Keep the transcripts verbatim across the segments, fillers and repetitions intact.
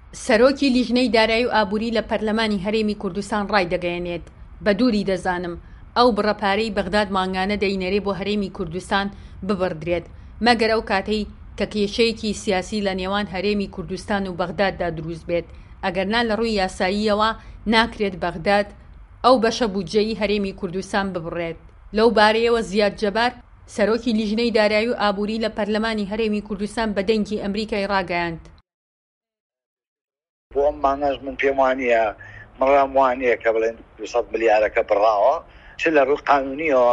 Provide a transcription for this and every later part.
سەرۆکی لیژنەی دارایی و ئابووری لە پەرلەمانی هەرێمی کوردستان ڕایدەگەیەنێت. بە دووری دەزانم ئەو بڕەپارەی بەغداد مانگانە دەینەرێ بۆ هەرێمی کوردستان ببڕدرێت، مەگەر ئەو کاتەی کە کێشەیەکی سیاسی لە نێوان هەرێمی کوردستان و بەغداددا دروست بێت. ئەگەرنا لە ڕووی یاساییەوە ناکرێت بەغداد ئەو بەشە بودجەی هەرێمی کوردستان ببڕێت. لەو بارەیەوە زیاد جەبار سەرۆکی لیژنەی دارایی و ئابووری لە پەرلەمانی هەرێمی کوردستان بە دەنگی ئەمریکای ڕاگەیاند. بۆ ئەم مانگەش من پێم وانییە مەڕام وانەیە کە بڵێن دووسەد ملیارەکە بڕاوە، چ لە ڕووی قانونیەوە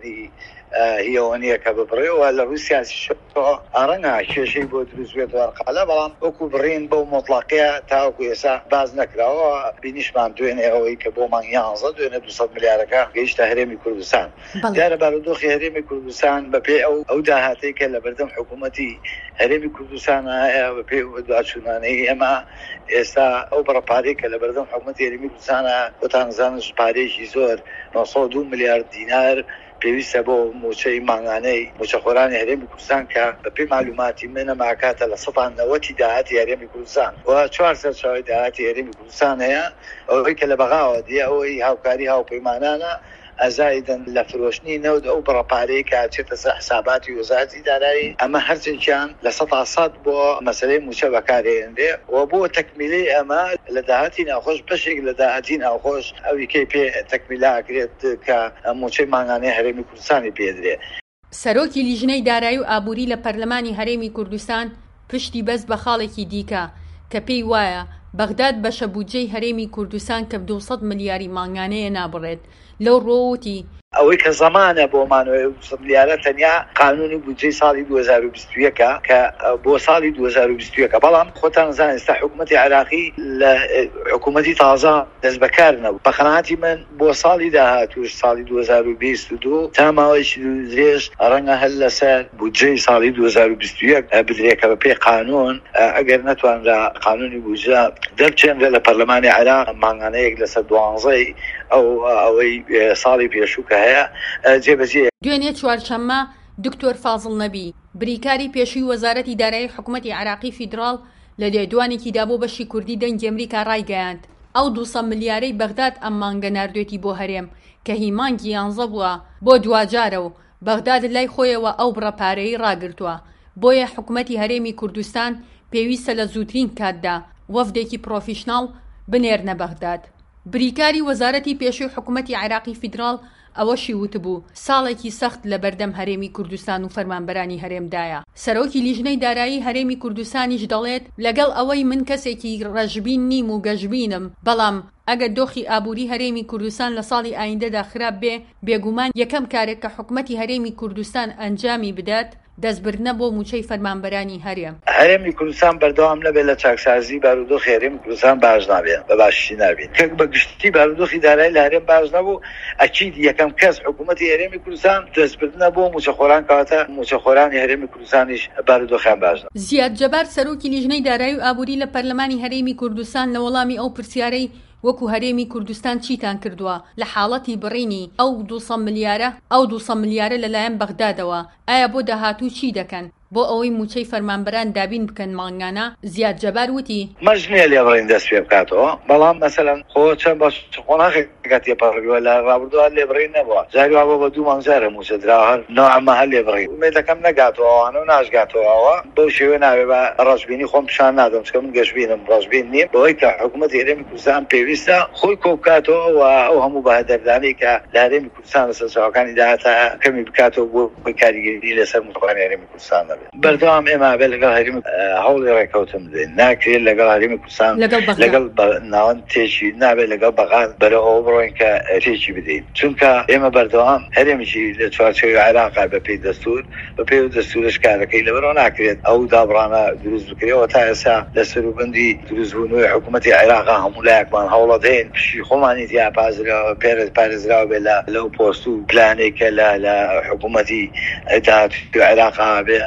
هیەوە نییە کە ببڕێەوە، لە ڕووی سیاسی ئەڕەنگە کێشەی بۆ دروست بێت وەرقەلە، بەڵام وەکو بڕین بەو مۆتڵاقەیە تاوەکو ئێستا باز نەکراوە. بینیشمان دوێنێ ئەوەی کە بۆ مانگ یانزە دوێنێ دووسەد ملیارەکە گەیشتە هەرێمی کوردستان. دیارە بارودۆخی هەرێمی کوردستان بەپێ ئەو ئەو داهاتەی کە لە بەردەم حکوومەتی هەرێمی کوردستان هەیە، بەپێ دوچوونانەی ئێمە ئێستا ئەو بڕەپارەی کە لە بەردەم حکوومەتی هەرێمی کوردستانە بۆتانزانش پارێکی زۆر نۆ سەد و دوو ملیارد دینار پێویستە بۆ موچەی مانگانەی موچەخۆرانی هەرێمی کوردستان کە بەپێی معلوماتی منە ماکاتە لە سەد نەوەتی داهاتی هەرێمی کوردستان و چوار سەرچاوی داهاتی هەرێمی کوردستان هەیە. ئەوەی کە لە بەغاوە دی ئەوەی هاوکاری هاوپەیمانانە ئەزایدن لە فرۆشتنی نەود ئەو بڕەپارەی کە چێتە سەر حساباتی وەزارەتی دارایی، ئەمە هەرچێکیان لە سەد سەد بۆ مەسەلەی موچە بەکارهێنرێ و بۆ تەکمیلەی ئەمە لە داهاتی ناوخۆش بەشێک لە داهاتی ناوخۆش ئەوی کەی پێ تەکمیلاکرێت کە موچەی مانگانەی هەرێمی کوردستانی پێدرێ. سەرۆکی لیژنەی دارایی و ئابووری لە پەرلەمانی هەرێمی کوردستان پشتی بەس بە خاڵێکی دیکە کە پێی وایە بەغداد بەشە بودجەی هەرێمی کوردستان کە دووسەد ملیاری مانگانەیە نابڕێت. لەو ڕۆوتی ئەوەی کە زەمانە بۆمانەوەی دووسەد ملیارە تەنیا قانونی بودجەی ساڵی دوو هەزار و بیست و یەکە کە بۆ ساڵی دوو هەزار و بیست و یەکە، بەڵام خۆتان زانن ئێستا حکوومەتی عێراقی لە حکوومەتی تازە دەست بەکارنەوە. بە قەناعەتی من بۆ ساڵی داهاتووش ساڵی دوو هەزار و بیست و دوو تا ماوەیەکی درێژ ڕەنگە هەر لەسەر بودجەی ساڵی دوو هەزار و بیست و یەک بدرێت کە بەپێی قانون ئەگەر نەتوانرا قانونی بودجە دەربچێنرێت لە پەرلەمانی عێراق مانگانەیەک لەسەر دوانزەی ئەو ئەوەی ساڵی پێشوو کە هەیە جێبەجێ. دوێنێ چوارشەممە دکتۆر فازڵ نەبی بریکاری پێشووی وەزارەتی دارایی حکوومەتی عێراقی فیدراڵ لە لێدوانێکیدا بۆ بەشی کوردی دەنگی ئەمریکا ڕایگەیاند ئەو دووسەد ملیارەی بەغداد ئەم مانگە ناردوێتی بۆ هەرێم کە هی مانگی یانزە بووە بۆ دوجارە و بەغداد لای خۆیەوە ئەو بڕەپارەی ڕاگرتووە. بۆیە حکوومەتی هەرێمی کوردستان پێویستە لە زووترین کاتدا وەفدێکی پرۆفیشناڵ بنێرنە بەغداد. بریکاری وەزارەتی پێشووی حکوومەتی عێراقی فیدراڵ ئەوەشی وتبوو ساڵێکی سەخت لە بەردەم هەرێمی کوردستان و فەرمانبەرانی هەرێمدایە. سەرۆکی لیژنەی دارایی هەرێمی کوردستانیش دەڵێت لەگەڵ ئەوەی من کەسێکی ڕەشبین نیم و گەشبینم، بەڵام ئەگەر دۆخی ئابووری هەرێمی کوردستان لە ساڵی ئایندەدا خراپ بێ، بێگومان یەکەم کارێک کە حکوومەتی هەرێمی کوردستان ئەنجامی بدات دەستبردنە بۆ موچەی فەرمانبەرانی هەرێم. هەرێمی کوردستان بەردەوام نەبێت لە چاکسازی بارودۆخی هەرێمی کوردستان باش نابێت، بە باشی نابێت. کە بە گشتی بارودۆخی دارایی لە هەرێم باش نەبوو، ئەکید یەکەم کەس حکوومەتی هەرێمی کوردستان دەستبردنە بۆ موچەخۆران کەواتە موچەخۆرانی هەرێمی کوردستانیش بارودۆخیان باش نەبوو. زیاد جەبار سەرۆکی لیژنەی دارایی و ئابووری لە پەرلەمانی هەرێمی کوردستان لە وەڵامی ئەو پرسیارەی وەکو هەرێمی کوردستان چیتان کردووە لە حاڵەتی بڕینی ئەو دووسەد ملیارە ئەو دووسەد ملیارە لەلایەن بەغدادەوە، ئایا بۆ داهاتوو چی دەکەن بۆ ئەوەی موچەی فەرمانبەران دابین بکەن مانگانە؟ زیاد جەبار وتی مەژنێ لێبڕین دەست پێ بکاتەوە، بەڵام مەسەلەن خۆ چەند بە قۆناغێکات تێپەڕیوە لە ڕابردووە لێبڕین نەبووە، جاری وا بە دوو مانگجارە موچە درا هەر نۆعەمە هەر لێبڕین. ومێدەکەم نەگاتەوەوانە و ناشگاتەوەەوە بەو شێوێ ناوێ بە ڕەشبینی خۆم پیشان نادەم، چکە من گەشبینم ڕەشبین نیم، بەوەی کە حکوومەتی هەرێمی کوردستان پێویستە خۆی کۆبکاتەوە و ئەو هەموو بەهەدەردانەی کە لە هەرێمی کوردستان لەسەر چاوەکانی داهاتە کەمی بکاتەوە بۆ کاریگەری لەسەر موچەخۆرانی هەرێمی کوردستان دەبێت. بەردەوام ئێمە بێ لەگەڵ هەرێمی هەوڵی ڕێکەوتن بدەین، ناکرێت لەگەڵ هەرێمی کوردستان لەگەڵ ناوەند تێکی نابێت لەگەڵ بەغاد بەرەوەوە بڕۆین کە تێکی بدەین، چونکە ئێمە بەردەوام هەرێمیشی لە چوارچێوی عێراقا بەپێی دەستور بەپێی دەستورش کارەکەی لەبەرەوە ناکرێت ئەو دابڕانە دروست بکرێەوە. تا ئێستا لە سەروبەندی دروستبوونەوەی حکوومەتی عێراقا هەموو لایەکمان هەوڵە دەین پشی خۆمانی تیا پازراوە پێرە پارێزراوە بێ لە لەو پۆست و پلانێک کە لە لە حکوومەتی داهاتووی عێراقا بێ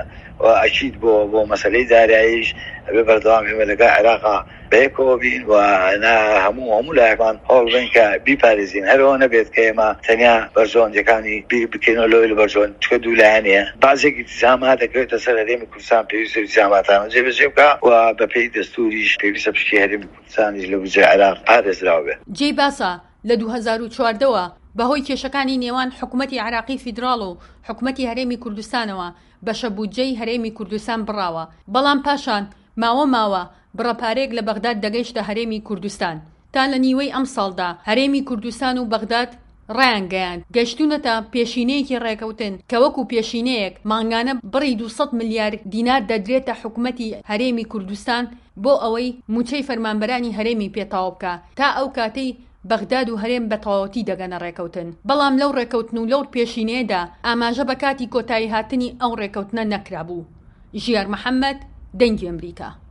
وأكيد بو بو مسألة دارعيش ببردوام هم لقى عراقة بيكو بين وأنا همو همو لاكمان هول بينك بيبارزين هل هو نبيت كيما تنيا برزون جكاني بي بكينو لويل برزون تكدو لعنية بعض التزامات كريتا سر هديم كردستان بيوسف التزاماتنا جيب جيبكا وببي دستوريش بيوسف بشكي هديم كردستان يجلو بجي عراق بارز راوبه جي باسا لدو هزار و چواردەوە بەهۆی کێشەکانی نێوان حکوومەتی عراقی فیدراڵ و حکوومەتی هەرێمی کوردستانەوە بەشە بودجەی هەرێمی کوردستان بڕاوە بەڵام پاشان ماوە ماوە بڕەپارێک لە بەغداد دەگەیشتە هەرێمی کوردستان تا لە نیوەی ئەم ساڵدا هەرێمی کوردستان و بەغداد ڕایان گەیاند گەشتونەتە پێشینەیەکی ڕێکەوتن کە وەکو پێشینەیەک مانگانە بڕی دووسەد ملیار دینار دەدرێتە حکوومەتی هەرێمی کوردستان بۆ ئەوەی موچەی فەرمانبەرانی هەرێمی پێتاوە بکە تا ئەو کاتەی بەغداد و هەرێم بە تەواوەتی دەگەنە ڕێکەوتن بەڵام لەو ڕێکەوتن و لەو پێشینەیەدا ئاماژە بە کاتی کۆتایی هاتنی ئەو ڕێکەوتنە نەکرابوو. ژیار محەممەد، دەنگی ئەمریکا.